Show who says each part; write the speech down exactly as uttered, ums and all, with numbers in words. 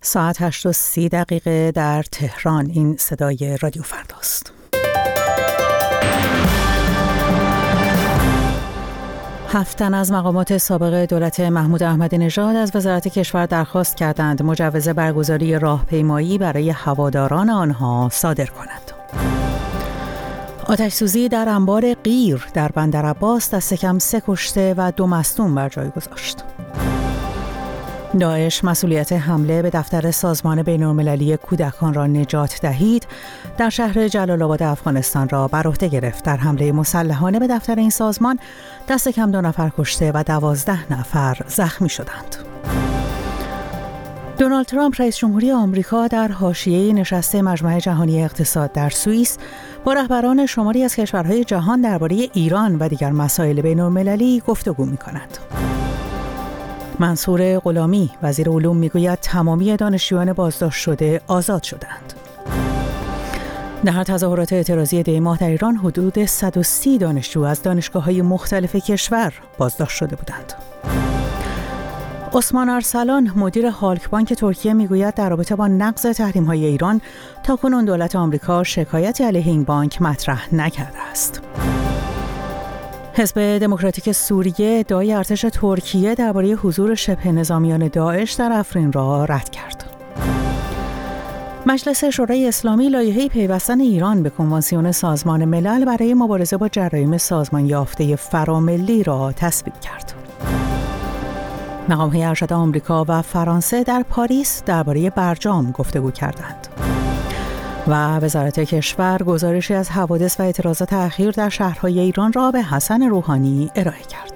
Speaker 1: ساعت هشت و سی دقیقه در تهران. این صدای رادیو فرداست. هفت تن از مقامات سابق دولت محمود احمدی نژاد از وزارت کشور درخواست کردند مجوز برگزاری راهپیمایی برای هواداران آنها صادر کند. آتش‌سوزی در انبار قیر در بندر عباس دست کم سه کشته و دو مصدوم بر جای گذاشت. داعش مسئولیت حمله به دفتر سازمان بین‌المللی کودکان را نجات دهید در شهر جلال آباد افغانستان را بر عهده گرفت. در حمله مسلحانه به دفتر این سازمان دست کم دو نفر کشته و دوازده نفر زخمی شدند. دونالد ترامپ رئیس جمهوری آمریکا در حاشیه نشست مجمع جهانی اقتصاد در سوئیس با رهبران شماری از کشورهای جهان درباره ایران و دیگر مسائل بین‌المللی گفتگو می‌کند. منصور غلامی وزیر علوم میگوید تمامی دانشجویان بازداشت شده آزاد شدند. در تظاهرات اعتراضی دی ماه در ایران حدود صد و سی دانشجو از دانشگاه‌های مختلف کشور بازداشت شده بودند. عثمان ارسلان مدیر هالک بانک ترکیه میگوید در رابطه با نقض تحریم‌های ایران تاکنون دولت آمریکا شکایتی علیه این بانک مطرح نکرده است. حزب دموکراتیک سوریه ادعای ارتش ترکیه درباره حضور شبه نظامیان داعش در افرین را رد کرد. مجلس شورای اسلامی لایحه پیوستن ایران به کنوانسیون سازمان ملل برای مبارزه با جرایم سازمان یافته فراملی را تصویب کرد. مقام‌های ارشد آمریکا و فرانسه در پاریس درباره برجام گفتگو کردند. و وزارت کشور گزارشی از حوادث و اعتراضات اخیر در شهرهای ایران را به حسن روحانی ارائه کرد.